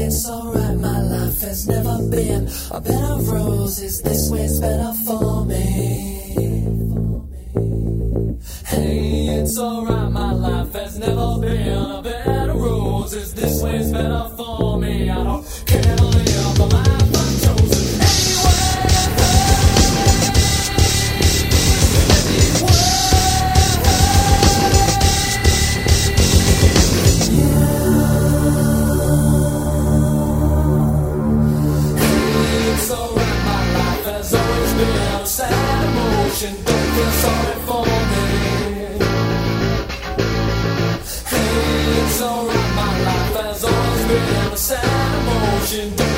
It's alright, my life has never been a bed of roses. This way's better for me. Hey, it's alright, my life has never been a bed of roses. This way's better for me. I don't care to live the life I've chosen don't feel sorry for me. Hey, it's alright, my life has always been a sad emotion.